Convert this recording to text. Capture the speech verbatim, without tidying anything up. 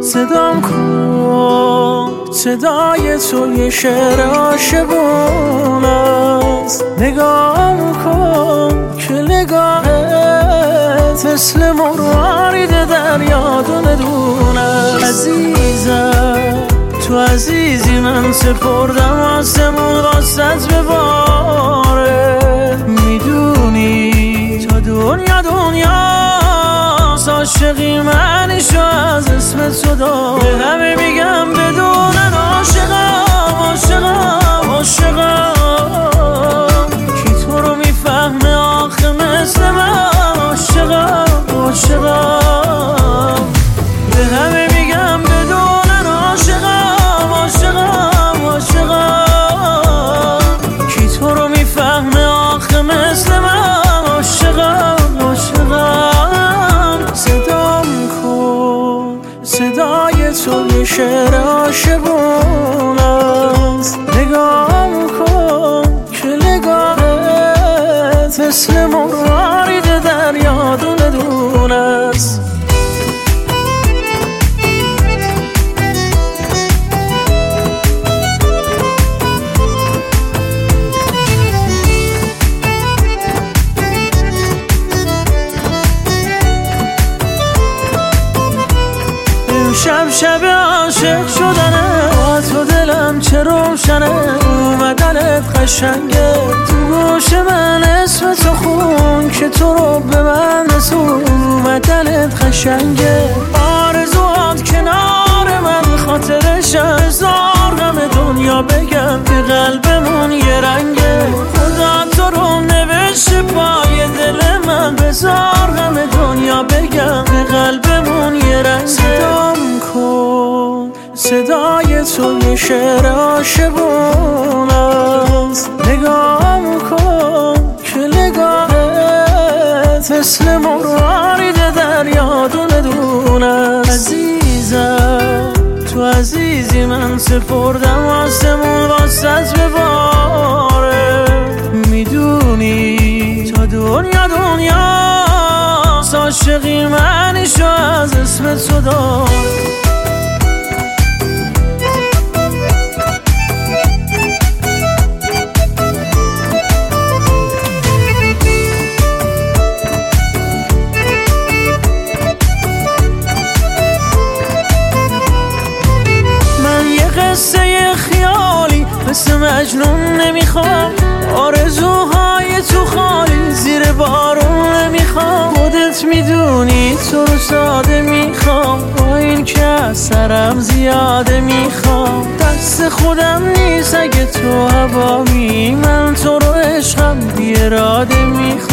صدام کن، صدای تو یه شعر عاشقون است. نگام کن که نگاهت مثل مروارید دریا دونه دونه. عزیزم تو عزیزی، من سپردم آسمون واسط بباره. میدونی تا دنیا دنیاست، عاشقی منشو از اسم تو دار. به همه میگم بدونن عاشقم عاشقم عاشقم. کی تو رو میفهمه آخه مثل من؟ عاشقم عاشقم. به همه میگم بدونن عاشقم عاشقم عاشقم. کی تو رو میفهمه آخه مثل من؟ عاشقم عاشقم. صدام کن، صدای تو یه شعر عاشقون است. نگام کن که نگاهت مثل مروارید دریا دونه دونه است. شب شب عاشق شدنه، با تو دلم چه روشنه. اومدنت قشنگه، تو گوش من اسم تو خون که تو رو به من رسون. اومدنت قشنگه، آرزوات کنار من خاطرش هزار غم دنیا بگم که قلبمون یه رنگه. خدا تو رو نوشته پای دل من، بزار غم دنیا بگم که قلبمون یه رنگه. صدام کن، صدای تو یه شعر عاشقون است. نگام کن که نگاهت مثل مروارید دریا دونه دونه. عزیزم تو عزیزی، من سپردم آسمون واسط بباره. میدونی تا دنیا دنیاست، عاشقی منشو از اسم تو دار. قصه خیالی مثل مجنون نمیخوام، آرزوهای تو خالی زیر بارون نمیخوام. خودت میدونی تو رو ساده میخوام، با این که از سرم زیاده میخوام. دست خودم نیست اگه تو هوامی، من تو رو عشقم بی اراده میخوام.